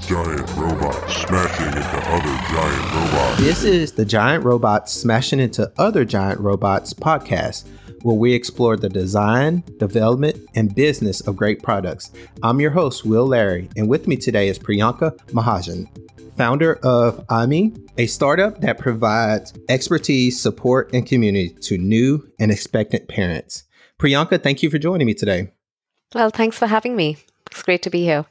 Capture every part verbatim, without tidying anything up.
giant robots smashing into other giant robots. This is the Giant Robots Smashing into Other Giant Robots podcast, where we explore the design, development, and business of great products. I'm your host, Will Larry, and with me today is Priyanka Mahajan, founder of Ami, a startup that provides expertise, support, and community to new and expectant parents. Priyanka, thank you for joining me today. Well, thanks for having me. It's great to be here.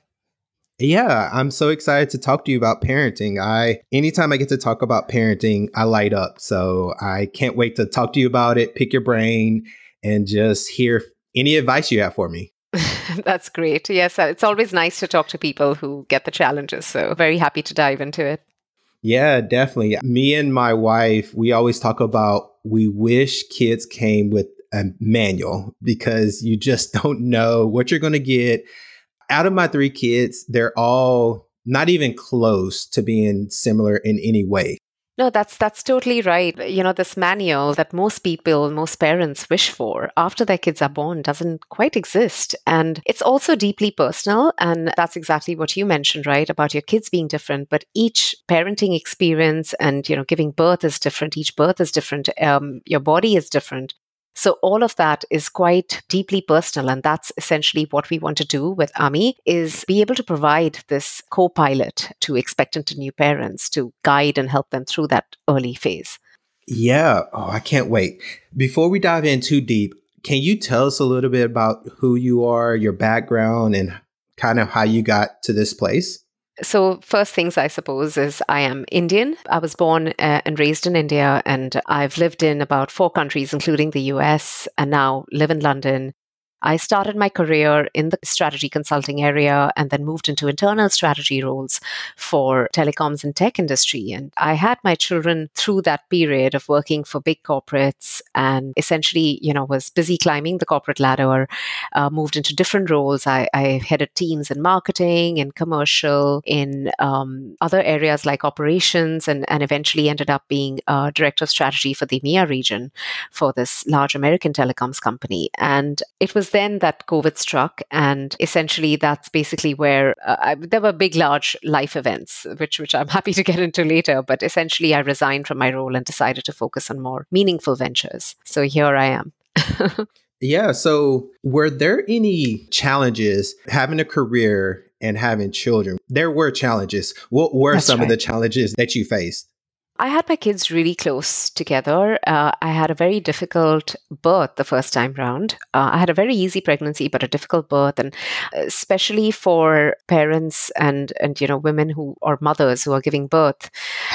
Yeah, I'm so excited to talk to you about parenting. I anytime I get to talk about parenting, I light up. So I can't wait to talk to you about it, pick your brain, and just hear any advice you have for me. That's great. Yes, it's always nice to talk to people who get the challenges. So very happy to dive into it. Yeah, definitely. Me and my wife, we always talk about we wish kids came with a manual because you just don't know what you're going to get. Out of my three kids, they're all not even close to being similar in any way. No, that's that's totally right. You know, this manual that most people, most parents wish for after their kids are born doesn't quite exist. And it's also deeply personal. And that's exactly what you mentioned, right? About your kids being different. But each parenting experience and, you know, giving birth is different. Each birth is different. Um, your body is different. So all of that is quite deeply personal. And that's essentially what we want to do with Ami is be able to provide this co-pilot to expectant and new parents to guide and help them through that early phase. Yeah. Oh, I can't wait. Before we dive in too deep, can you tell us a little bit about who you are, your background, and kind of how you got to this place? So first things, I suppose, is I am Indian. I was born uh, and raised in India, and I've lived in about four countries, including the U S, and now live in London. I started my career in the strategy consulting area and then moved into internal strategy roles for telecoms and tech industry. And I had my children through that period of working for big corporates and essentially, you know, was busy climbing the corporate ladder, uh, moved into different roles. I, I headed teams in marketing and commercial, in um, other areas like operations, and, and eventually ended up being uh, director of strategy for the E M E A region for this large American telecoms company. And it was then that COVID struck, and essentially that's basically where uh, I, there were big, large life events, which which I'm happy to get into later. But essentially, I resigned from my role and decided to focus on more meaningful ventures. So here I am. Yeah. So were there any challenges having a career and having children? There were challenges. What were That's some right. of the challenges that you faced? I had my kids really close together. Uh, I had a very difficult birth the first time round. Uh, I had a very easy pregnancy, but a difficult birth, and especially for parents and and you know women who or mothers who are giving birth,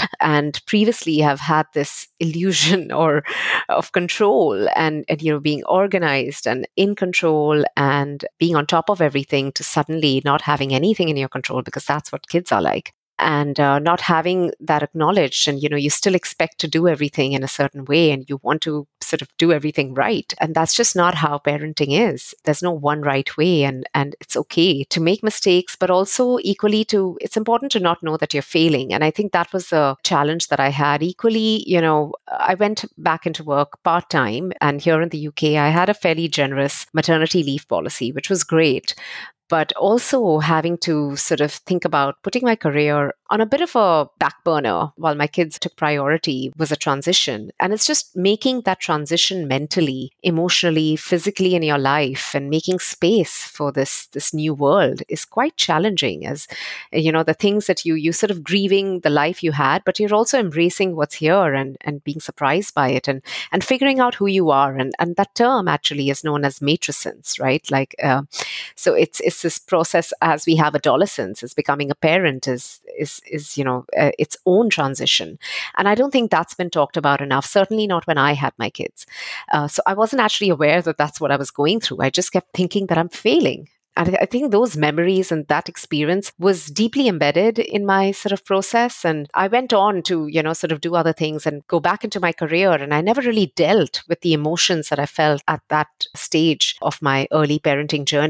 and previously have had this illusion or of control and and you know being organized and in control and being on top of everything, to suddenly not having anything in your control, because that's what kids are like. And uh, not having that acknowledged, and you know you still expect to do everything in a certain way, and you want to sort of do everything right, and that's just not how parenting is. There's no one right way, and and it's okay to make mistakes, but also equally to it's important to not know that you're failing. And I think that was a challenge that I had. Equally, you know, I went back into work part time, and here in the U K, I had a fairly generous maternity leave policy, which was great. But also having to sort of think about putting my career on a bit of a back burner while my kids took priority was a transition. And it's just making that transition mentally, emotionally, physically in your life, and making space for this, this new world is quite challenging, as, you know, the things that you, you sort of grieving the life you had, but you're also embracing what's here and, and being surprised by it and, and figuring out who you are. And, and that term actually is known as matrescence, right? Like, uh, so it's, it's this process as we have adolescence, as becoming a parent is is is you know uh, its own transition, and I don't think that's been talked about enough. Certainly not when I had my kids. Uh, so I wasn't actually aware that that's what I was going through. I just kept thinking that I'm failing. And I think those memories and that experience was deeply embedded in my sort of process. And I went on to, you know, sort of do other things and go back into my career. And I never really dealt with the emotions that I felt at that stage of my early parenting journey.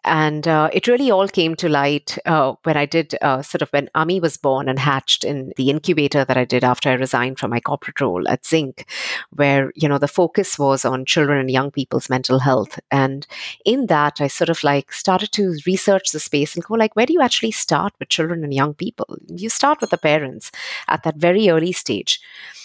And uh, it really all came to light uh, when I did uh, sort of when Ami was born and hatched in the incubator that I did after I resigned from my corporate role at Zinc, where, you know, the focus was on children and young people's mental health. And in that, I sort of like started to research the space and go like, where do you actually start with children and young people? You start with the parents at that very early stage.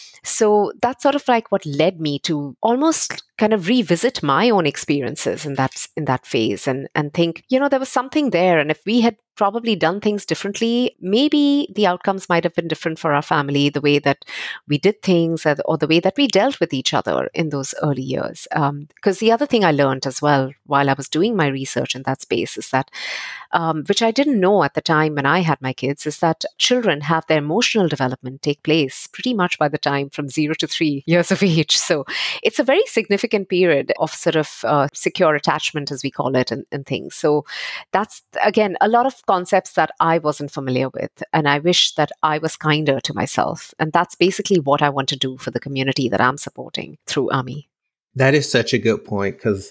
So that's sort of like what led me to almost kind of revisit my own experiences in that in that phase and and think, you know, there was something there. And if we had probably done things differently, maybe the outcomes might have been different for our family, the way that we did things or the way that we dealt with each other in those early years. Um, because the other thing I learned as well while I was doing my research in that space is that, um, which I didn't know at the time when I had my kids, is that children have their emotional development take place pretty much by the time from zero to three years of age. So it's a very significant period of sort of uh, secure attachment, as we call it, and, and things. So that's, again, a lot of concepts that I wasn't familiar with. And I wish that I was kinder to myself. And that's basically what I want to do for the community that I'm supporting through Ami. That is such a good point, because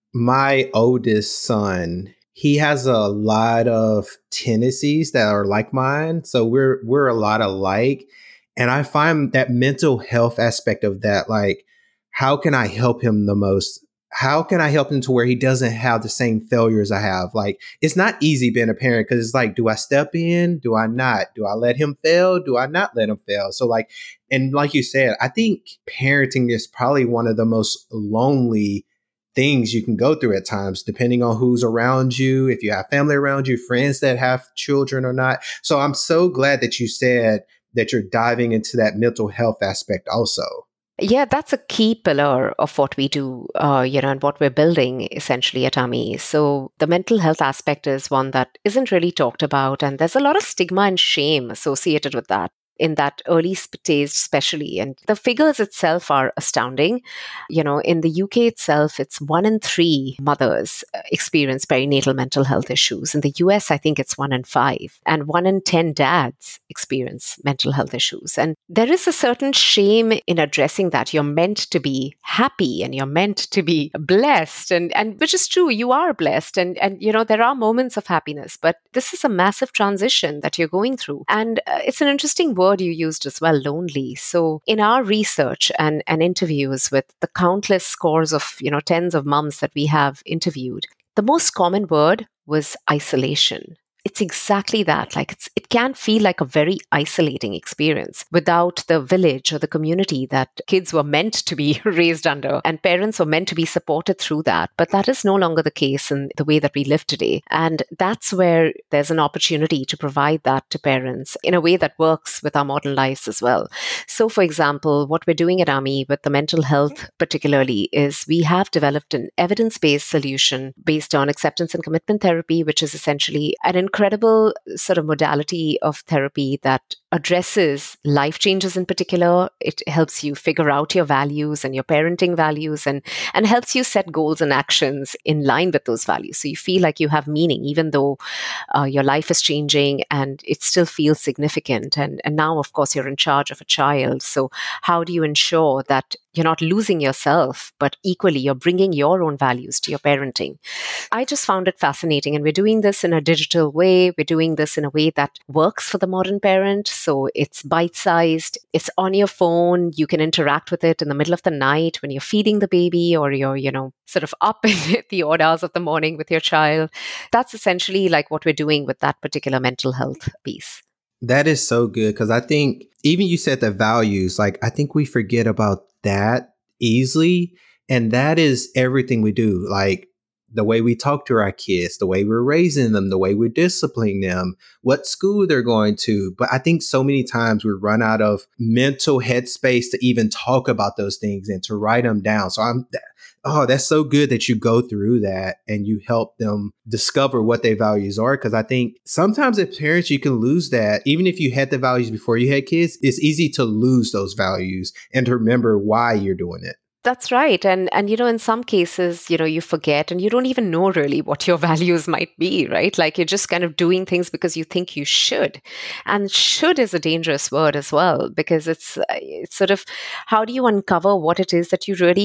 my oldest son, he has a lot of tendencies that are like mine. So we're we're a lot alike. And I find that mental health aspect of that, like, how can I help him the most? How can I help him to where he doesn't have the same failures I have? Like, it's not easy being a parent, because it's like, do I step in? Do I not? Do I let him fail? Do I not let him fail? So like, and like you said, I think parenting is probably one of the most lonely things you can go through at times, depending on who's around you, if you have family around you, friends that have children or not. So I'm so glad that you said that you're diving into that mental health aspect also. Yeah, that's a key pillar of what we do, uh, you know, and what we're building essentially at Ami. So the mental health aspect is one that isn't really talked about, and there's a lot of stigma and shame associated with that in that early stage especially. And the figures itself are astounding. You know, in the U K itself, it's one in three mothers experience perinatal mental health issues. In the U S, I think it's one in five. And one in ten dads experience mental health issues. And there is a certain shame in addressing that. You're meant to be happy and you're meant to be blessed. And, and which is true, you are blessed. And, and, you know, there are moments of happiness. But this is a massive transition that you're going through. And uh, it's an interesting word you used as well, lonely. So in our research and, and interviews with the countless scores of, you know, tens of moms that we have interviewed, the most common word was isolation. It's exactly that. Like it's, it can feel like a very isolating experience without the village or the community that kids were meant to be raised under, and parents were meant to be supported through that. But that is no longer the case in the way that we live today. And that's where there's an opportunity to provide that to parents in a way that works with our modern lives as well. So, for example, what we're doing at Ami with the mental health particularly is we have developed an evidence-based solution based on acceptance and commitment therapy, which is essentially an incredible sort of modality of therapy that addresses life changes in particular. It helps you figure out your values and your parenting values and, and helps you set goals and actions in line with those values. So you feel like you have meaning, even though uh, your life is changing and it still feels significant. And, and now, of course, you're in charge of a child. So how do you ensure that you're not losing yourself, but equally you're bringing your own values to your parenting? I just found it fascinating. And we're doing this in a digital way. We're doing this in a way that works for the modern parent. So it's bite-sized. It's on your phone. You can interact with it in the middle of the night when you're feeding the baby or you're, you know, sort of up in the odd hours of the morning with your child. That's essentially like what we're doing with that particular mental health piece. That is so good, because I think even you said the values, like I think we forget about that easily. And that is everything we do. Like the way we talk to our kids, the way we're raising them, the way we're disciplining them, what school they're going to. But I think so many times we run out of mental headspace to even talk about those things and to write them down. So I'm, oh, that's so good that you go through that and you help them discover what their values are. Because I think sometimes as parents, you can lose that. Even if you had the values before you had kids, it's easy to lose those values and to remember why you're doing it. That's right. And, and, you know, in some cases, you know, you forget and you don't even know really what your values might be, right? Like you're just kind of doing things because you think you should. And should is a dangerous word as well, because it's, it's sort of, how do you uncover what it is that you really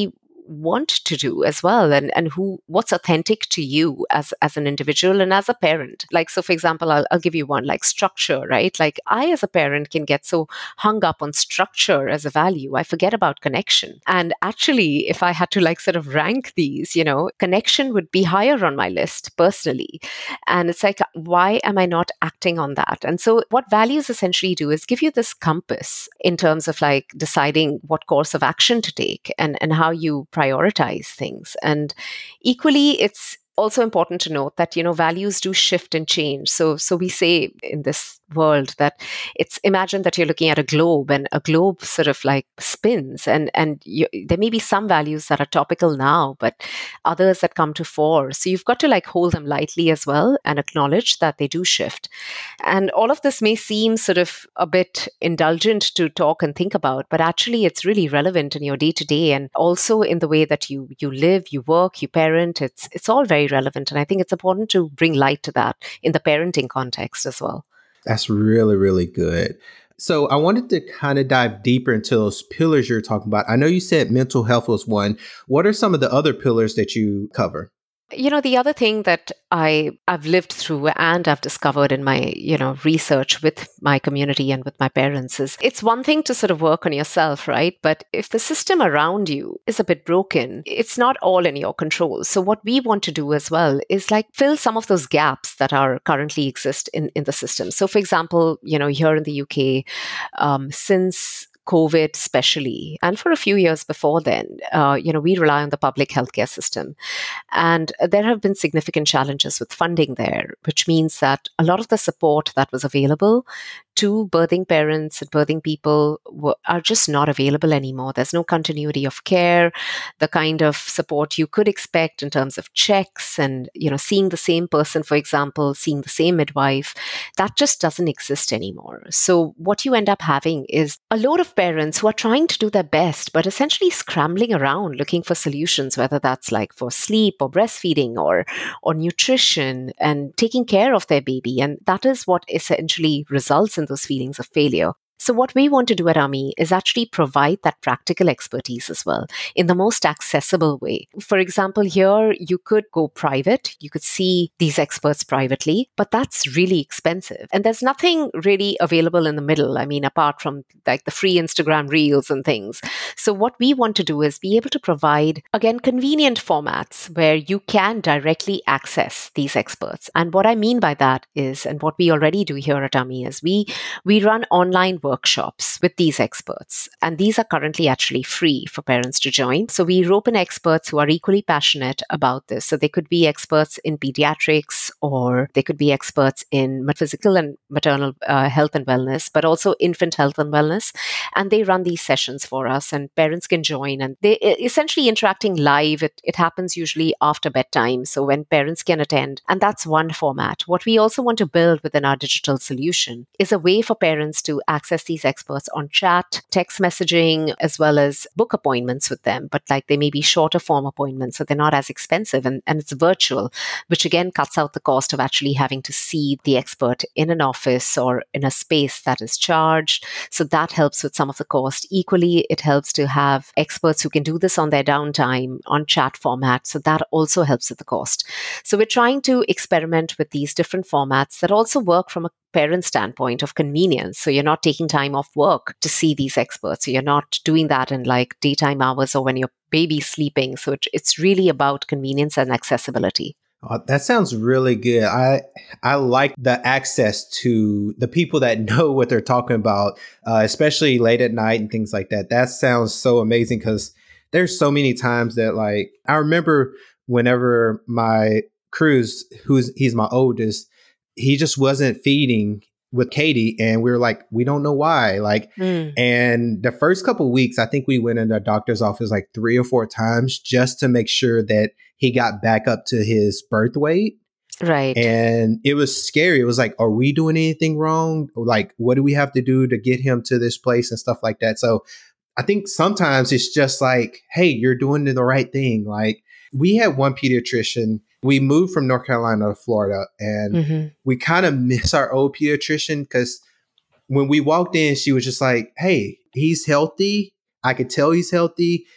want to do as well, and, and who what's authentic to you as, as an individual and as a parent. Like, so for example, I'll, I'll give you one, like structure, right? Like I as a parent can get so hung up on structure as a value, I forget about connection. And actually, if I had to like sort of rank these, you know, connection would be higher on my list personally. And it's like, why am I not acting on that? And so what values essentially do is give you this compass in terms of like deciding what course of action to take and, and how you prioritize things. And equally, it's also important to note that, you know, values do shift and change. So, so we say in this world that it's, imagine that you're looking at a globe, and a globe sort of like spins, and and you, there may be some values that are topical now, but others that come to fore. So you've got to like hold them lightly as well and acknowledge that they do shift. And all of this may seem sort of a bit indulgent to talk and think about, but actually it's really relevant in your day to day, and also in the way that you you live, you work, you parent. It's it's all very relevant, and I think it's important to bring light to that in the parenting context as well. That's really, really good. So I wanted to kind of dive deeper into those pillars you're talking about. I know you said mental health was one. What are some of the other pillars that you cover? You know, the other thing that I, I've lived through and I've discovered in my, you know, research with my community and with my parents is it's one thing to sort of work on yourself, right? But if the system around you is a bit broken, it's not all in your control. So what we want to do as well is like fill some of those gaps that are currently exist in, in the system. So for example, you know, here in the U K, um, since COVID especially, and for a few years before then, uh, you know, we rely on the public healthcare system. And there have been significant challenges with funding there, which means that a lot of the support that was available to birthing parents and birthing people were, are just not available anymore. There's no continuity of care, the kind of support you could expect in terms of checks and, you know, seeing the same person, for example, seeing the same midwife, that just doesn't exist anymore. So what you end up having is a load of parents who are trying to do their best, but essentially scrambling around looking for solutions, whether that's like for sleep or breastfeeding or, or nutrition and taking care of their baby. And that is what essentially results in those feelings of failure. So what we want to do at Ami is actually provide that practical expertise as well in the most accessible way. For example, here you could go private, you could see these experts privately, but that's really expensive. And there's nothing really available in the middle. I mean, apart from like the free Instagram reels and things. So what we want to do is be able to provide, again, convenient formats where you can directly access these experts. And what I mean by that is, and what we already do here at Ami is we, we run online workshops with these experts. And these are currently actually free for parents to join. So we rope in experts who are equally passionate about this. So they could be experts in pediatrics, or they could be experts in physical and maternal uh, health and wellness, but also infant health and wellness. And they run these sessions for us, and parents can join. And they essentially interacting live. It, it happens usually after bedtime, so when parents can attend. And that's one format. What we also want to build within our digital solution is a way for parents to access these experts on chat, text messaging, as well as book appointments with them. But like they may be shorter form appointments, so they're not as expensive, and, and it's virtual, which again cuts out the cost of actually having to see the expert in an office or in a space that is charged. So that helps with some of the cost. Equally, it helps to have experts who can do this on their downtime on chat format. So that also helps with the cost. So we're trying to experiment with these different formats that also work from a parent standpoint of convenience. So you're not taking time off work to see these experts. So you're not doing that in like daytime hours or when your baby's sleeping. So it, it's really about convenience and accessibility. Oh, that sounds really good. I I like the access to the people that know what they're talking about, uh, especially late at night and things like that. That sounds so amazing, because there's so many times that, like, I remember whenever my Cruz, who's he's my oldest, he just wasn't feeding with Katie, and we were like, we don't know why. Like, mm. and the first couple of weeks, I think we went in the doctor's office like three or four times just to make sure that he got back up to his birth weight. Right. And it was scary. It was like, are we doing anything wrong? Like, what do we have to do to get him to this place and stuff like that? So I think sometimes it's just like, hey, you're doing the right thing. Like, we had one pediatrician. We moved from North Carolina to Florida, and mm-hmm. we kind of miss our old pediatrician, because when we walked in, she was just like, hey, he's healthy. I could tell he's healthy.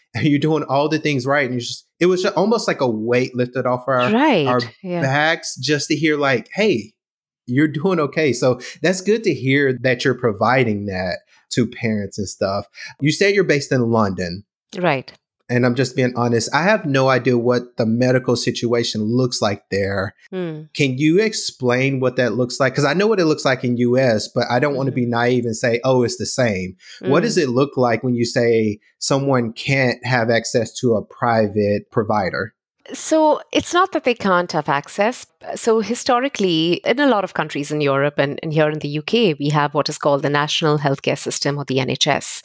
and you're doing all the things right. And you just, it was just almost like a weight lifted off our, Right. our Yeah. backs just to hear like, hey, you're doing okay. So that's good to hear that you're providing that to parents and stuff. You say you're based in London. Right. And I'm just being honest, I have no idea what the medical situation looks like there. Mm. Can you explain what that looks like? Because I know what it looks like in U S, but I don't mm-hmm. want to be naive and say, oh, it's the same. Mm. What does it look like when you say someone can't have access to a private provider? So it's not that they can't have access. So historically, in a lot of countries in Europe and, and here in the U K, we have what is called the National Healthcare System, or the N H S.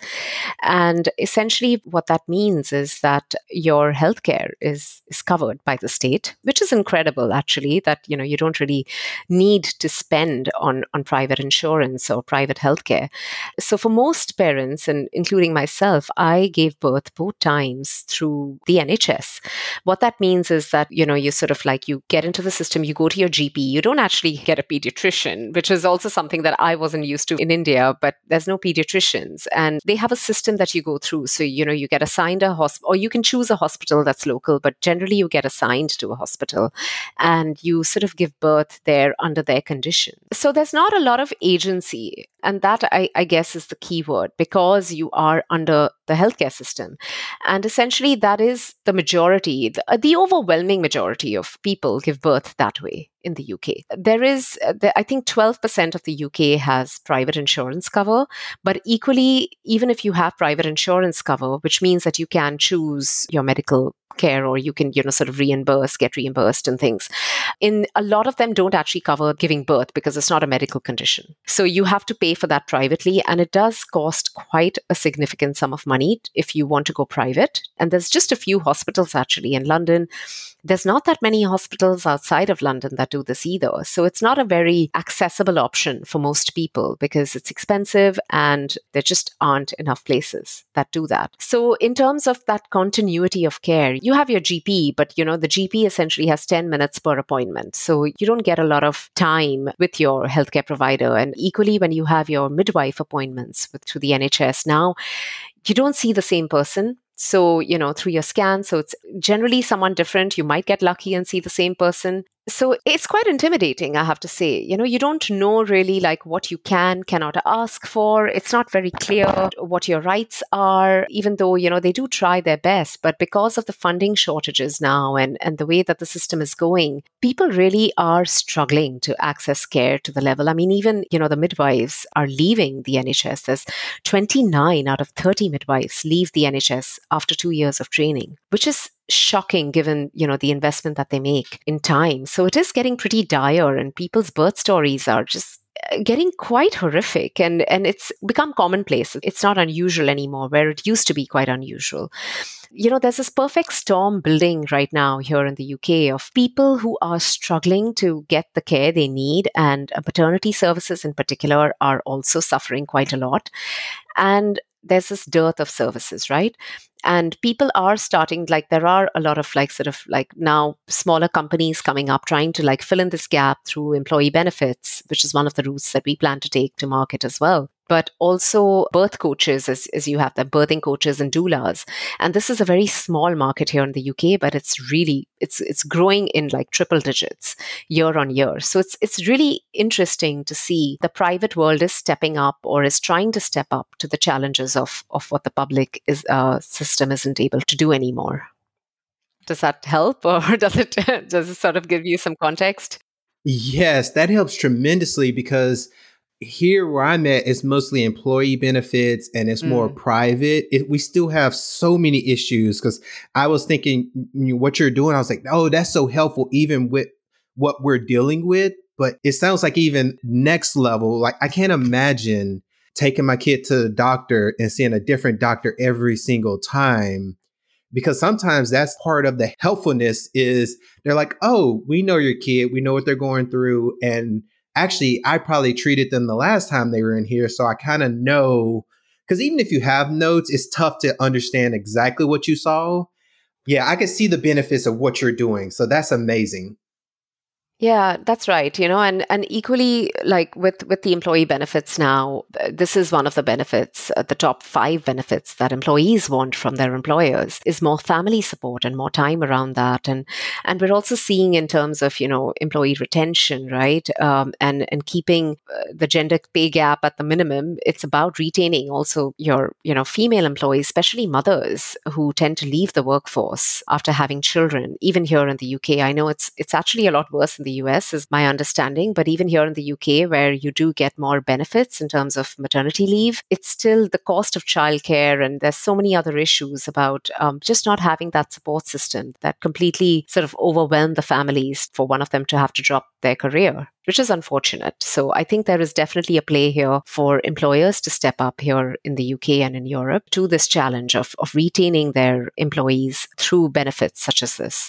And essentially what that means is that your healthcare is, is covered by the state, which is incredible, actually, that, you know, you don't really need to spend on, on private insurance or private healthcare. So for most parents, and including myself, I gave birth both times through the N H S. What that means is that, you know, you sort of like, you get into the system, you go to your G P, you don't actually get a pediatrician, which is also something that I wasn't used to in India, but there's no pediatricians and they have a system that you go through. So, you know, you get assigned a hospital, or you can choose a hospital that's local, but generally you get assigned to a hospital and you sort of give birth there under their condition. So there's not a lot of agency. And that, I, I guess, is the key word, because you are under the healthcare system. And essentially, that is the majority, the, the overwhelming majority of people give birth that way in the U K. There is, I think, twelve percent of the U K has private insurance cover. But equally, even if you have private insurance cover, which means that you can choose your medical care, or you can, you know, sort of reimburse, get reimbursed and things. In a lot of them don't actually cover giving birth because it's not a medical condition. So you have to pay for that privately, and it does cost quite a significant sum of money if you want to go private. And there's just a few hospitals actually in London. There's not that many hospitals outside of London that do this either. So it's not a very accessible option for most people because it's expensive and there just aren't enough places that do that. So in terms of that continuity of care, you have your G P, but you know, the G P essentially has ten minutes per appointment. So you don't get a lot of time with your healthcare provider. And equally, when you have your midwife appointments with, through the N H S now, you don't see the same person. So, you know, through your scan. So it's generally someone different. You might get lucky and see the same person. So it's quite intimidating, I have to say. You know, you don't know really like what you can, cannot ask for. It's not very clear what your rights are, even though, you know, they do try their best. But because of the funding shortages now and, and the way that the system is going, people really are struggling to access care to the level. I mean, even, you know, the midwives are leaving the N H S. There's twenty-nine out of thirty midwives leave the N H S after two years of training, which is shocking given, you know, the investment that they make in time. So it is getting pretty dire, and people's birth stories are just getting quite horrific, and, and it's become commonplace. It's not unusual anymore, where it used to be quite unusual. You know, there's this perfect storm building right now here in the U K of people who are struggling to get the care they need, and maternity services in particular are also suffering quite a lot. And there's this dearth of services, right? And people are starting, like, there are a lot of like sort of like now smaller companies coming up trying to like fill in this gap through employee benefits, which is one of the routes that we plan to take to market as well. But also birth coaches, as, as you have them, birthing coaches and doulas. And this is a very small market here in the U K, but it's really, it's it's growing in like triple digits year on year. So it's it's really interesting to see the private world is stepping up, or is trying to step up to the challenges of, of what the public is uh, system isn't able to do anymore. Does that help, or does it does it sort of give you some context? Yes, that helps tremendously, because here where I'm at, it's mostly employee benefits and it's more mm. private. It, we still have so many issues, because I was thinking, you know, what you're doing, I was like, oh, that's so helpful even with what we're dealing with. But it sounds like even next level, like I can't imagine taking my kid to the doctor and seeing a different doctor every single time. Because sometimes that's part of the helpfulness is they're like, oh, we know your kid. We know what they're going through. And actually, I probably treated them the last time they were in here. So I kind of know, because even if you have notes, it's tough to understand exactly what you saw. Yeah, I can see the benefits of what you're doing. So that's amazing. Yeah, that's right. You know, and, and equally, like with, with the employee benefits now, this is one of the benefits, uh, the top five benefits that employees want from their employers is more family support and more time around that. And and we're also seeing in terms of, you know, employee retention, right? Um, and, and keeping uh, the gender pay gap at the minimum. It's about retaining also your, you know, female employees, especially mothers who tend to leave the workforce after having children. Even here in the U K, I know it's it's actually a lot worse in the U S is my understanding, but even here in the U K where you do get more benefits in terms of maternity leave, it's still the cost of childcare and there's so many other issues about um, just not having that support system that completely sort of overwhelm the families for one of them to have to drop their career, which is unfortunate. So I think there is definitely a play here for employers to step up here in the U K and in Europe to this challenge of, of retaining their employees through benefits such as this.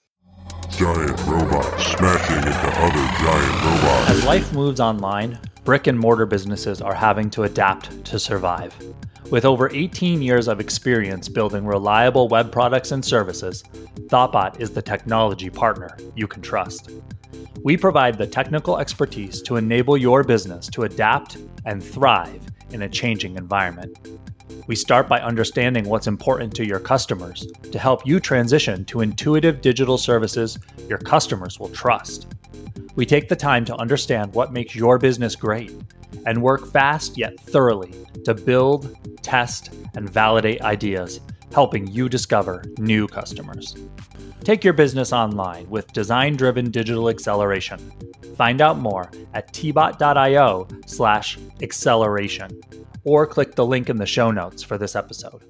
Giant robots smashing into other giant robots. As life moves online, brick and mortar businesses are having to adapt to survive. With over eighteen years of experience building reliable web products and services, Thoughtbot is the technology partner you can trust. We provide the technical expertise to enable your business to adapt and thrive in a changing environment. We start by understanding what's important to your customers to help you transition to intuitive digital services your customers will trust. We take the time to understand what makes your business great and work fast yet thoroughly to build, test, and validate ideas, helping you discover new customers. Take your business online with design-driven digital acceleration. Find out more at tbot.io slash acceleration or click the link in the show notes for this episode.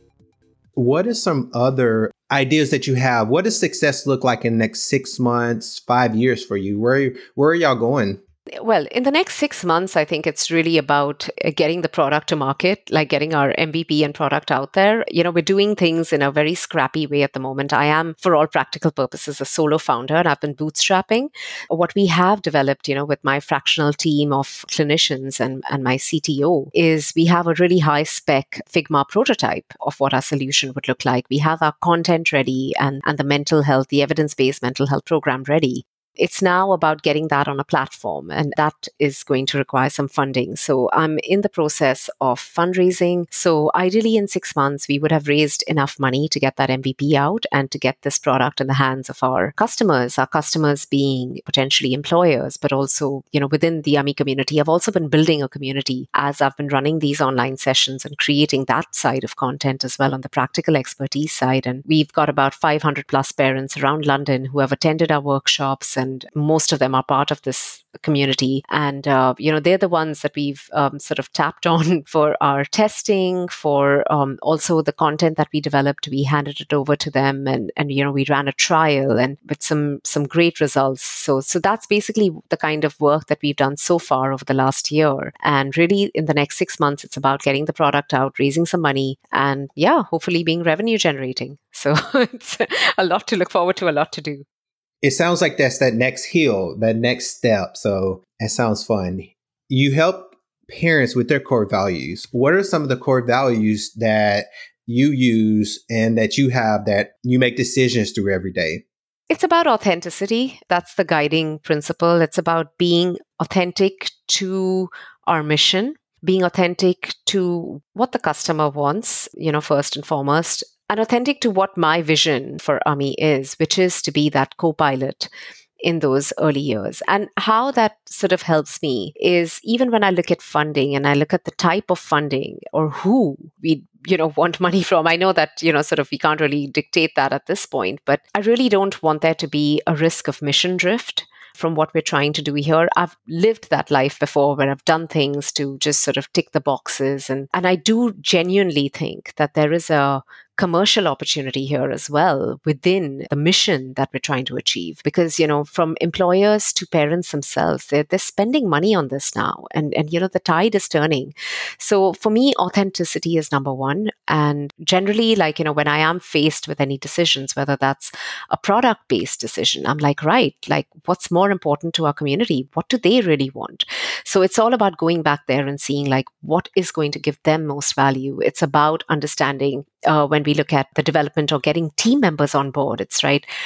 What are some other ideas that you have? What does success look like in the next six months, five years for you? Where, where are y'all going? Well, in the next six months, I think it's really about getting the product to market, like getting our M V P and product out there. You know, we're doing things in a very scrappy way at the moment. I am, for all practical purposes, a solo founder and I've been bootstrapping. What we have developed, you know, with my fractional team of clinicians and, and my C T O is we have a really high spec Figma prototype of what our solution would look like. We have our content ready and, and the mental health, the evidence-based mental health program ready. It's now about getting that on a platform, and that is going to require some funding. So I'm in the process of fundraising. So ideally in six months, we would have raised enough money to get that M V P out and to get this product in the hands of our customers, our customers being potentially employers, but also, you know, within the AMI community. I've also been building a community as I've been running these online sessions and creating that side of content as well on the practical expertise side. And we've got about five hundred plus parents around London who have attended our workshops, and most of them are part of this community. And, uh, you know, they're the ones that we've um, sort of tapped on for our testing, for um, also the content that we developed. We handed it over to them and, and, you know, we ran a trial and with some, some great results. So, so that's basically the kind of work that we've done so far over the last year. And really in the next six months, it's about getting the product out, raising some money, and yeah, hopefully being revenue generating. So it's a lot to look forward to, a lot to do. It sounds like that's that next hill, that next step. So that sounds fun. You help parents with their core values. What are some of the core values that you use and that you have that you make decisions through every day? It's about authenticity. That's the guiding principle. It's about being authentic to our mission, being authentic to what the customer wants, you know, first and foremost, and authentic to what my vision for AMI is, which is to be that co-pilot in those early years. And how that sort of helps me is even when I look at funding and I look at the type of funding or who we, you know, want money from, I know that, you know, sort of we can't really dictate that at this point, but I really don't want there to be a risk of mission drift from what we're trying to do here. I've lived that life before where I've done things to just sort of tick the boxes. And, and I do genuinely think that there is a commercial opportunity here as well within the mission that we're trying to achieve. Because, you know, from employers to parents themselves, they're, they're spending money on this now. And, and, you know, the tide is turning. So for me, authenticity is number one. And generally, like, you know, when I am faced with any decisions, whether that's a product-based decision, I'm like, right, like what's more important to our community? What do they really want? So it's all about going back there and seeing like what is going to give them most value. It's about understanding uh, when we look at the development or getting team members on board, it's right.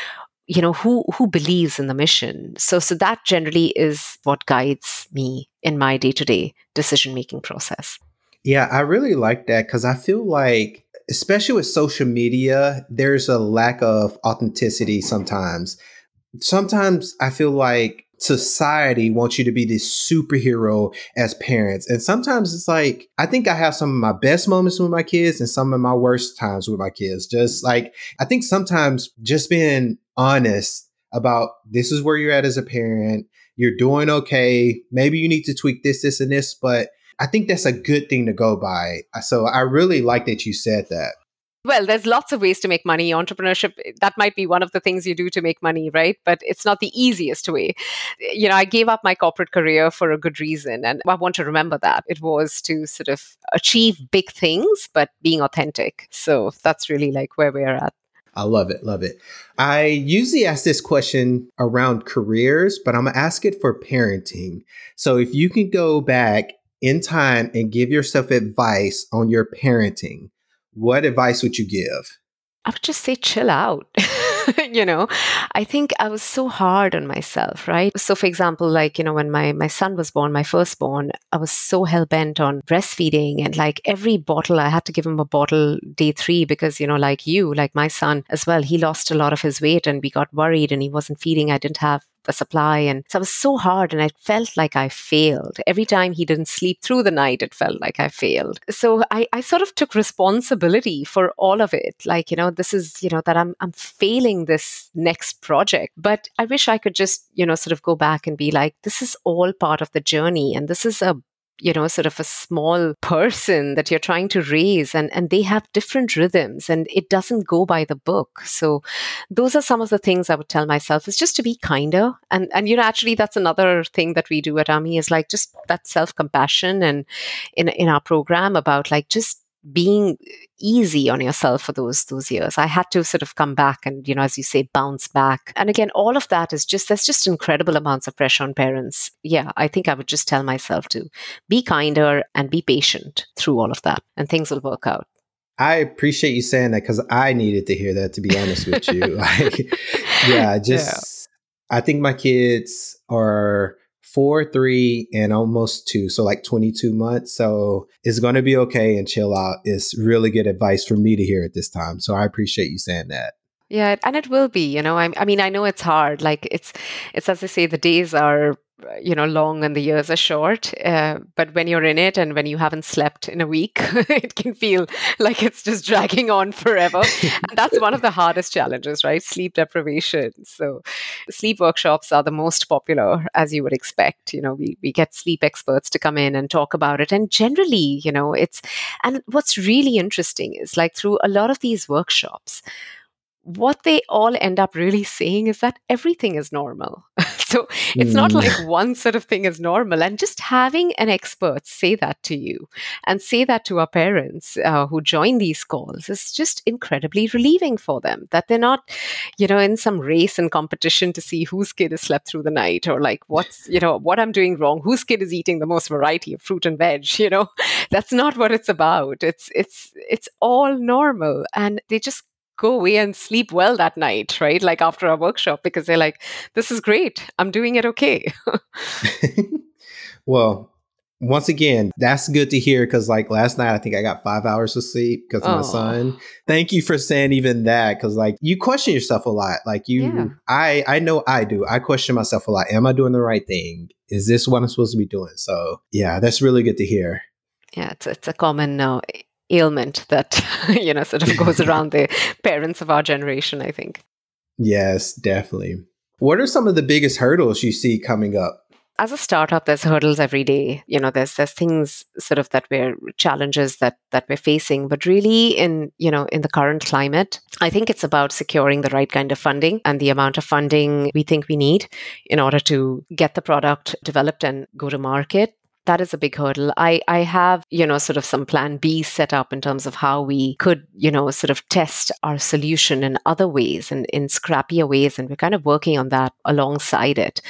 you know, who who believes in the mission. So so that generally is what guides me in my day-to-day decision-making process. Yeah, I really like that because I feel like, especially with social media, there's a lack of authenticity sometimes. Sometimes I feel like society wants you to be this superhero as parents. And sometimes it's like, I think I have some of my best moments with my kids and some of my worst times with my kids. Just like, I think sometimes just being honest about this is where you're at as a parent, you're doing okay. Maybe you need to tweak this, this, and this, but I think that's a good thing to go by. So I really like that you said that. Well, there's lots of ways to make money. Entrepreneurship, that might be one of the things you do to make money, right? But it's not the easiest way. You know, I gave up my corporate career for a good reason. And I want to remember that. It was to sort of achieve big things, but being authentic. So that's really like where we're at. I love it. Love it. I usually ask this question around careers, but I'm going to ask it for parenting. So if you can go back in time and give yourself advice on your parenting, what advice would you give? I would just say chill out. You know, I think I was so hard on myself, right? So for example, like, you know, when my, my son was born, my firstborn, I was so hell-bent on breastfeeding, and like every bottle, I had to give him a bottle day three because, you know, like you, like my son as well, he lost a lot of his weight and we got worried and he wasn't feeding. I didn't have a supply. And so I was so hard and I felt like I failed. Every time he didn't sleep through the night, it felt like I failed. So I, I sort of took responsibility for all of it. Like, you know, this is, you know, that I'm I'm failing this next project. But I wish I could just, you know, sort of go back and be like, this is all part of the journey. And this is a you know, sort of a small person that you're trying to raise, and, and they have different rhythms and it doesn't go by the book. So those are some of the things I would tell myself, is just to be kinder. And, and, you know, actually that's another thing that we do at Ami, is like just that self-compassion, and in, in our program about like just being easy on yourself for those those years. I had to sort of come back and, you know, as you say, bounce back. And again, all of that is just, there's just incredible amounts of pressure on parents. Yeah, I think I would just tell myself to be kinder and be patient through all of that, and things will work out. I appreciate you saying that, because I needed to hear that, to be honest with you. Like, yeah, just, yeah. I think my kids are four, three, and almost two. So like twenty-two months. So it's going to be okay and chill out is really good advice for me to hear at this time. So I appreciate you saying that. Yeah. And it will be, you know, I, I mean, I know it's hard. Like it's, it's as I say, the days are, you know, long and the years are short. Uh, but when you're in it and when you haven't slept in a week, it can feel like it's just dragging on forever. And that's one of the hardest challenges, right? Sleep deprivation. So sleep workshops are the most popular, as you would expect. You know, we, we get sleep experts to come in and talk about it. And generally, you know, it's, and what's really interesting is like through a lot of these workshops, what they all end up really saying is that everything is normal. So it's mm. not like one sort of thing is normal. And just having an expert say that to you and say that to our parents uh, who join these calls is just incredibly relieving for them, that they're not, you know, in some race and competition to see whose kid has slept through the night, or like what's, you know, what I'm doing wrong, whose kid is eating the most variety of fruit and veg, you know. That's not what it's about. It's, it's, it's all normal. And they just go away and sleep well that night, right? Like after a workshop, because they're like, this is great. I'm doing it okay. Well, once again, that's good to hear, because like last night, I think I got five hours of sleep because of oh. my son. Thank you for saying even that, because like you question yourself a lot. Like you, yeah. I, I know I do. I question myself a lot. Am I doing the right thing? Is this what I'm supposed to be doing? So yeah, that's really good to hear. Yeah, it's, it's a common uh, ailment that, you know, sort of goes around the parents of our generation, I think. Yes, definitely. What are some of the biggest hurdles you see coming up? As a startup, there's hurdles every day. You know, there's there's things sort of that we're challenges that that we're facing. But really, in you know, in the current climate, I think it's about securing the right kind of funding and the amount of funding we think we need in order to get the product developed and go to market. That is a big hurdle. I, I have, you know, sort of some plan B set up in terms of how we could, you know, sort of test our solution in other ways and in scrappier ways. And we're kind of working on that alongside it.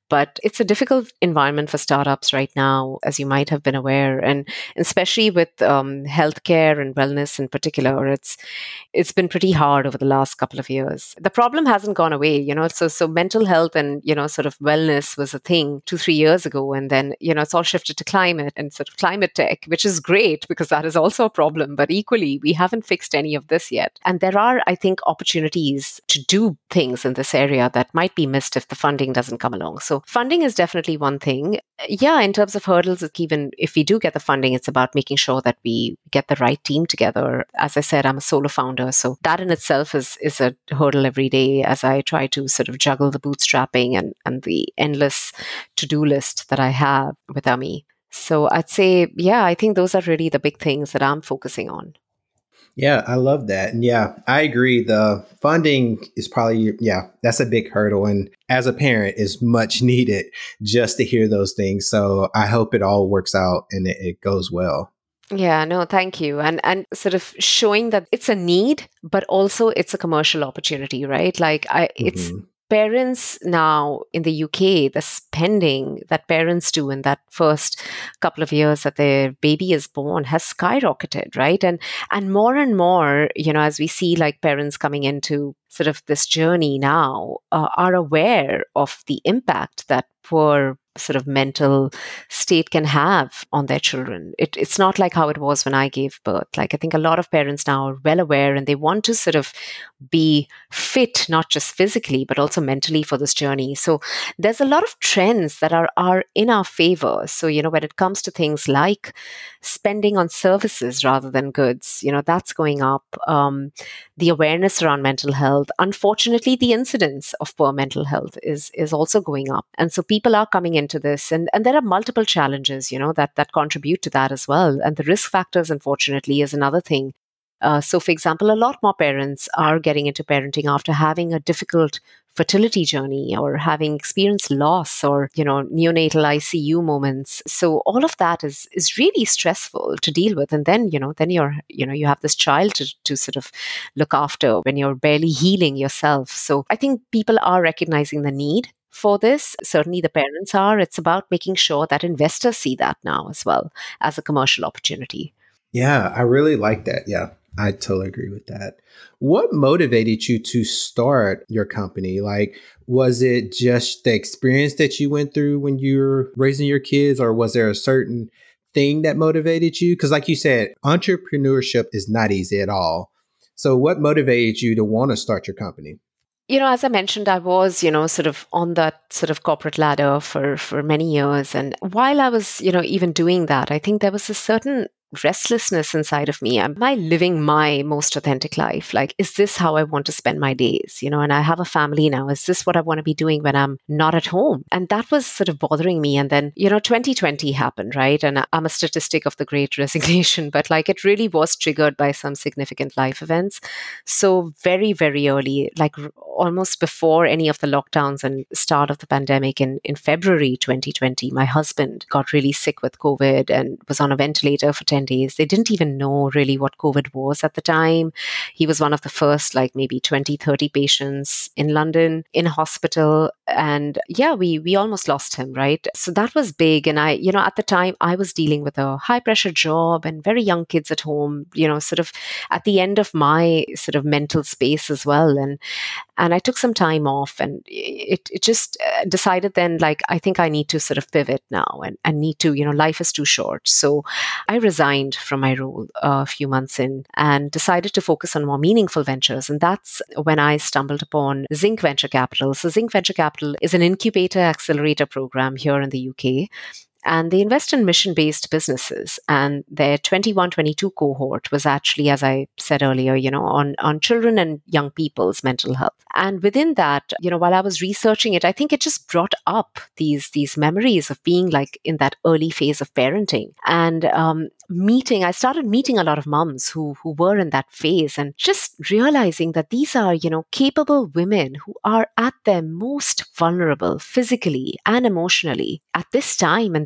But it's a difficult environment for startups right now, as you might have been aware, and especially with um, healthcare and wellness in particular, it's it's been pretty hard over the last couple of years. The problem hasn't gone away, you know. So so mental health and you know sort of wellness was a thing two three years ago, and then you know it's all shifted to climate and sort of climate tech, which is great because that is also a problem. But equally, we haven't fixed any of this yet, and there are, I think, opportunities to do things in this area that might be missed if the funding doesn't come along. So funding is definitely one thing. Yeah, in terms of hurdles, even if we do get the funding, it's about making sure that we get the right team together. As I said, I'm a solo founder, so that in itself is is a hurdle every day as I try to sort of juggle the bootstrapping and, and the endless to-do list that I have with Ami. So I'd say, yeah, I think those are really the big things that I'm focusing on. Yeah, I love that. And yeah, I agree. The funding is probably, yeah, that's a big hurdle. And as a parent, is much needed just to hear those things. So I hope it all works out and it, it goes well. Yeah, no, thank you. And and sort of showing that it's a need, but also it's a commercial opportunity, right? Like I, it's Mm-hmm. parents now in the U K, the spending that parents do in that first couple of years that their baby is born has skyrocketed, right? And and more and more, you know, as we see like parents coming into sort of this journey now, uh, are aware of the impact that poor sort of mental state can have on their children. It, it's not like how it was when I gave birth. Like I think a lot of parents now are well aware and they want to sort of be fit, not just physically, but also mentally for this journey. So there's a lot of trends that are, are in our favor. So, you know, when it comes to things like spending on services rather than goods, you know, that's going up. Um, the awareness around mental health, unfortunately, the incidence of poor mental health is, is also going up. And so people are coming into this and, and there are multiple challenges, you know, that, that contribute to that as well. And the risk factors, unfortunately, is another thing. Uh, so, for example, a lot more parents are getting into parenting after having a difficult fertility journey or having experienced loss or, you know, neonatal I C U moments. So all of that is is really stressful to deal with. And then, you know, then you're, you know, you have this child to, to sort of look after when you're barely healing yourself. So I think people are recognizing the need for this. Certainly the parents are. It's about making sure that investors see that now as well as a commercial opportunity. Yeah, I really like that. Yeah, I totally agree with that. What motivated you to start your company? Like, was it just the experience that you went through when you were raising your kids, or was there a certain thing that motivated you? Because like you said, entrepreneurship is not easy at all. So what motivated you to want to start your company? You know, as I mentioned, I was, you know, sort of on that sort of corporate ladder for, for many years. And while I was, you know, even doing that, I think there was a certain restlessness inside of me. Am I living my most authentic life? Like, is this how I want to spend my days? You know, and I have a family now. Is this what I want to be doing when I'm not at home? And that was sort of bothering me. And then, you know, twenty twenty happened, right? And I'm a statistic of the Great Resignation, but like it really was triggered by some significant life events. So very, very early, like almost before any of the lockdowns and start of the pandemic in, in February twenty twenty, my husband got really sick with COVID and was on a ventilator for ten days. They didn't even know really what COVID was at the time. He was one of the first, like maybe twenty, thirty patients in London in hospital. And yeah, we we almost lost him, right? So that was big. And I, you know, at the time I was dealing with a high pressure job and very young kids at home, you know, sort of at the end of my sort of mental space as well. And and I took some time off and it, it just decided then, like, I think I need to sort of pivot now and, and need to, you know, life is too short. So I resigned from my role a few months in and decided to focus on more meaningful ventures. And that's when I stumbled upon Zinc Venture Capital. So Zinc Venture Capital is an incubator accelerator program here in the U K. And they invest in mission-based businesses. And their twenty-one twenty-two cohort was actually, as I said earlier, you know, on, on children and young people's mental health. And within that, you know, while I was researching it, I think it just brought up these, these memories of being like in that early phase of parenting. And um, meeting, I started meeting a lot of moms who, who were in that phase and just realizing that these are, you know, capable women who are at their most vulnerable physically and emotionally at this time. And they're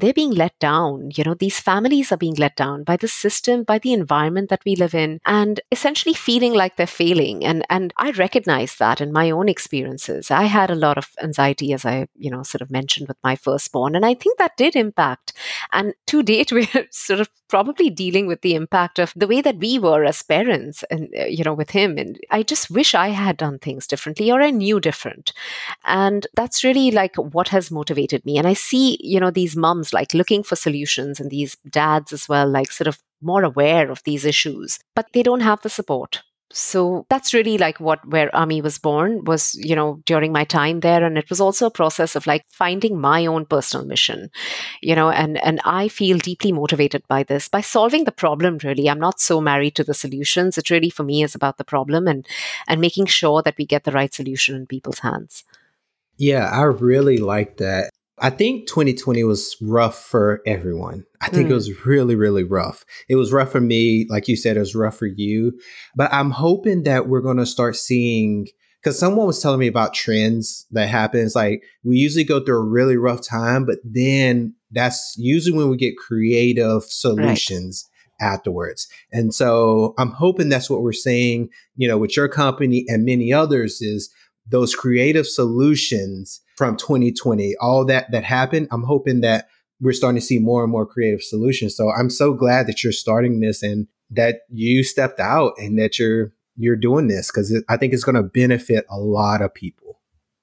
they're being let down. You know, these families are being let down by the system, by the environment that we live in, and essentially feeling like they're failing. And and I recognize that in my own experiences. I had a lot of anxiety, as I, you know, sort of mentioned with my firstborn, and I think that did impact. And to date, we're sort of probably dealing with the impact of the way that we were as parents, and uh, you know, with him. And I just wish I had done things differently, or I knew different. And that's really like what has motivated me. And I see, you know, these moms like looking for solutions, and these dads as well, like sort of more aware of these issues, but they don't have the support. So that's really like what where Ami was born was, you know, during my time there. And it was also a process of like finding my own personal mission, you know, and, and I feel deeply motivated by this, by solving the problem, really. I'm not so married to the solutions. It really, for me, is about the problem and, and making sure that we get the right solution in people's hands. Yeah, I really like that. I think twenty twenty was rough for everyone. I think mm. it was really, really rough. It was rough for me. Like you said, it was rough for you. But I'm hoping that we're going to start seeing, because someone was telling me about trends that happens. Like we usually go through a really rough time, but then that's usually when we get creative solutions right. afterwards. And so I'm hoping that's what we're seeing, you know, with your company and many others, is those creative solutions from twenty twenty, all that that happened. I'm hoping that we're starting to see more and more creative solutions. So I'm so glad that you're starting this and that you stepped out and that you're you're doing this, because I think it's going to benefit a lot of people.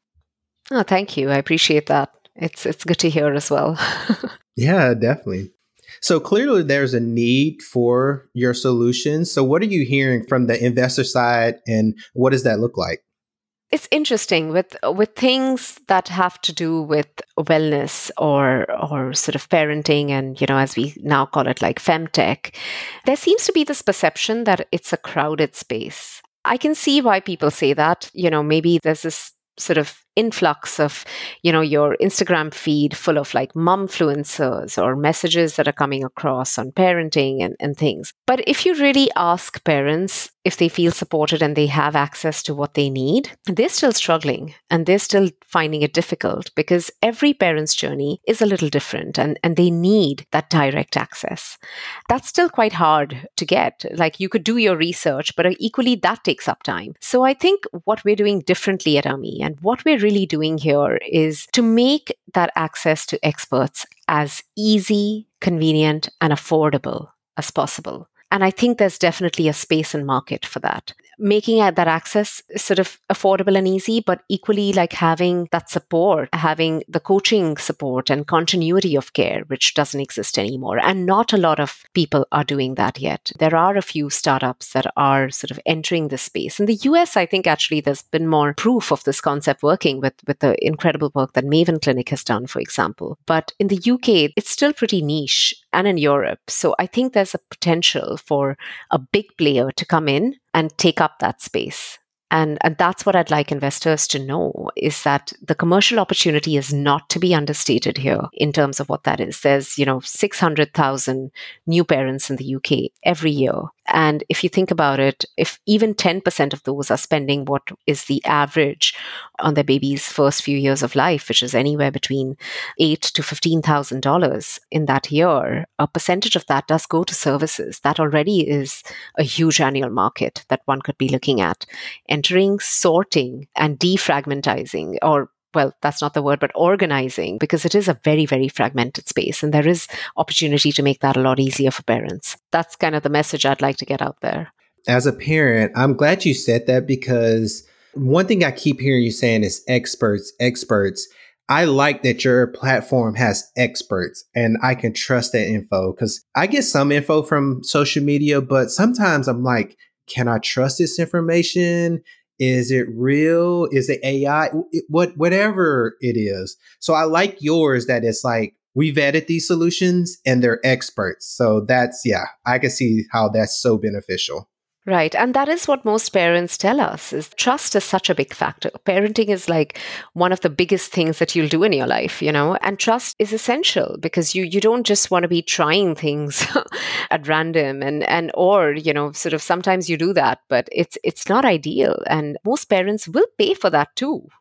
Oh, thank you. I appreciate that. It's it's good to hear as well. Yeah, definitely. So clearly there's a need for your solutions. So what are you hearing from the investor side, and what does that look like? It's interesting with with things that have to do with wellness or or sort of parenting, and, you know, as we now call it, like femtech. There seems to be this perception that it's a crowded space. I can see why people say that. You know, maybe there's this sort of influx of, you know, your Instagram feed full of like momfluencers or messages that are coming across on parenting and, and things. But if you really ask parents if they feel supported and they have access to what they need, they're still struggling and they're still finding it difficult, because every parent's journey is a little different, and, and they need that direct access. That's still quite hard to get. Like, you could do your research, but equally that takes up time. So I think what we're doing differently at Ami, and what we're really doing here, is to make that access to experts as easy, convenient, and affordable as possible. And I think there's definitely a space and market for that. Making that access sort of affordable and easy, but equally like having that support, having the coaching support and continuity of care, which doesn't exist anymore. And not a lot of people are doing that yet. There are a few startups that are sort of entering this space. In the U S, I think actually there's been more proof of this concept working with, with the incredible work that Maven Clinic has done, for example. But in the U K, it's still pretty niche, and in Europe. So I think there's a potential for a big player to come in and take up that space. And, and that's what I'd like investors to know, is that the commercial opportunity is not to be understated here in terms of what that is. There's, you know, six hundred thousand new parents in the U K every year. And if you think about it, if even ten percent of those are spending what is the average on their baby's first few years of life, which is anywhere between eight to fifteen thousand dollars in that year, a percentage of that does go to services. That already is a huge annual market that one could be looking at. Entering, sorting, and defragmentizing, or well, that's not the word, but organizing, because it is a very, very fragmented space. And there is opportunity to make that a lot easier for parents. That's kind of the message I'd like to get out there. As a parent, I'm glad you said that, because one thing I keep hearing you saying is experts, experts. I like that your platform has experts and I can trust that info, because I get some info from social media, but sometimes I'm like, can I trust this information? Is it real? Is it A I? What, whatever it is. So I like yours, that it's like, we vetted these solutions and they're experts. So that's, yeah, I can see how that's so beneficial. Right. And that is what most parents tell us, is trust is such a big factor. Parenting is like one of the biggest things that you'll do in your life, you know, and trust is essential, because you, you don't just want to be trying things at random and, and, or, you know, sort of sometimes you do that, but it's, it's not ideal. And most parents will pay for that too.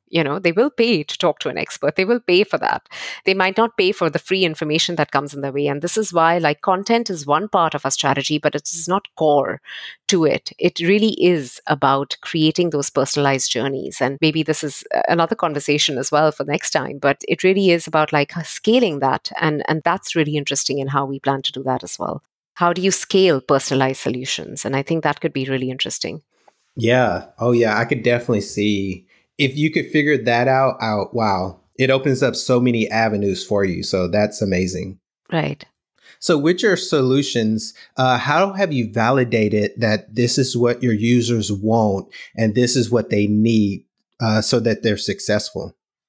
You know, they will pay to talk to an expert. They will pay for that. They might not pay for the free information that comes in their way. And this is why, like, content is one part of our strategy, but it is not core to it. It really is about creating those personalized journeys. And maybe this is another conversation as well for next time, but it really is about like scaling that. And, and that's really interesting in how we plan to do that as well. How do you scale personalized solutions? And I think that could be really interesting. Yeah. Oh, yeah. I could definitely see if you could figure that out, out. Wow. It opens up so many avenues for you. So that's amazing. Right. So with your solutions, uh, how have you validated that this is what your users want and this is what they need uh, so that they're successful?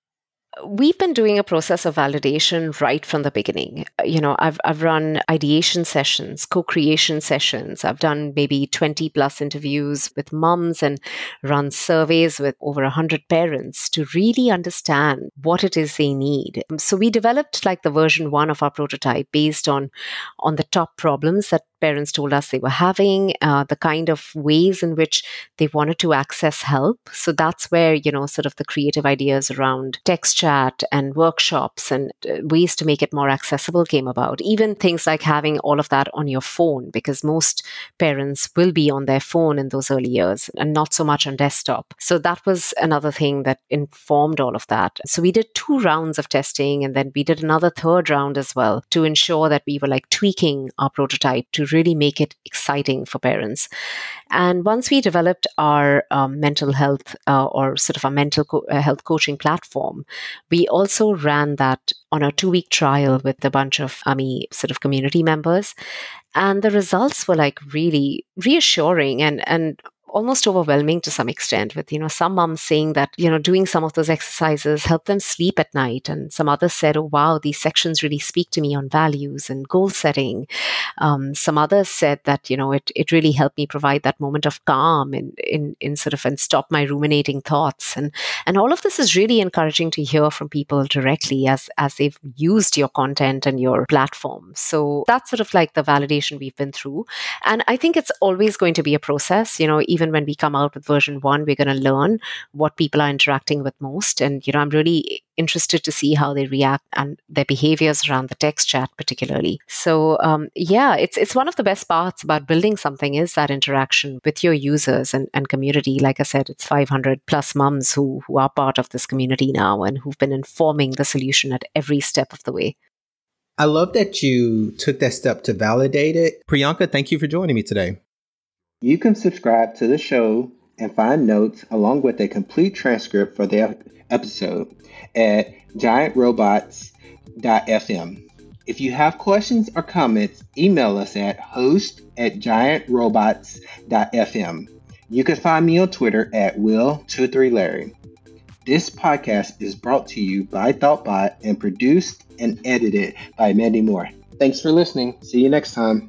We've been doing a process of validation right from the beginning. You know, I've I've run ideation sessions, co-creation sessions. I've done maybe twenty plus interviews with moms and run surveys with over one hundred parents to really understand what it is they need. So we developed like the version one of our prototype based on, on the top problems that parents told us they were having, uh, the kind of ways in which they wanted to access help. So that's where, you know, sort of the creative ideas around text chat and workshops and uh, ways to make it more accessible came about. Even things like having all of that on your phone, because most parents will be on their phone in those early years and not so much on desktop. So that was another thing that informed all of that. So we did two rounds of testing, and then we did another third round as well to ensure that we were like tweaking our prototype to really make it exciting for parents. And once we developed our um, mental health uh, or sort of a mental co- uh, health coaching platform, we also ran that on a two-week trial with a bunch of A M I sort of community members. And the results were like really reassuring and and almost overwhelming to some extent, with, you know, some moms saying that, you know, doing some of those exercises helped them sleep at night. And some others said, oh, wow, these sections really speak to me on values and goal setting. Um, some others said that, you know, it, it really helped me provide that moment of calm in, in, in sort of and stop my ruminating thoughts. And, and all of this is really encouraging to hear from people directly as, as they've used your content and your platform. So that's sort of like the validation we've been through. And I think it's always going to be a process, you know, even when we come out with version one, we're going to learn what people are interacting with most. And, you know, I'm really interested to see how they react and their behaviors around the text chat particularly. So, um, yeah, it's it's one of the best parts about building something is that interaction with your users and, and community. Like I said, it's five hundred plus moms who, who are part of this community now and who've been informing the solution at every step of the way. I love that you took that step to validate it. Priyanka, thank you for joining me today. You can subscribe to the show and find notes along with a complete transcript for the episode at giant robots dot f m. If you have questions or comments, email us at host at giant robots dot f m. You can find me on Twitter at will two three larry. This podcast is brought to you by ThoughtBot and produced and edited by Mandy Moore. Thanks for listening. See you next time.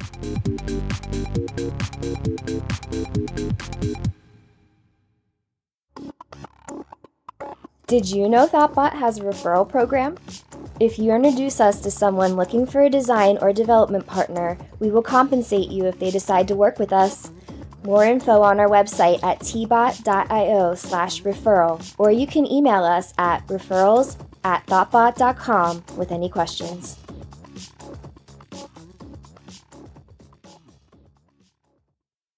Did you know ThoughtBot has a referral program? If you introduce us to someone looking for a design or development partner, we will compensate you if they decide to work with us. More info on our website at tbot dot io slash referral, or you can email us at referrals at thoughtbot dot com with any questions.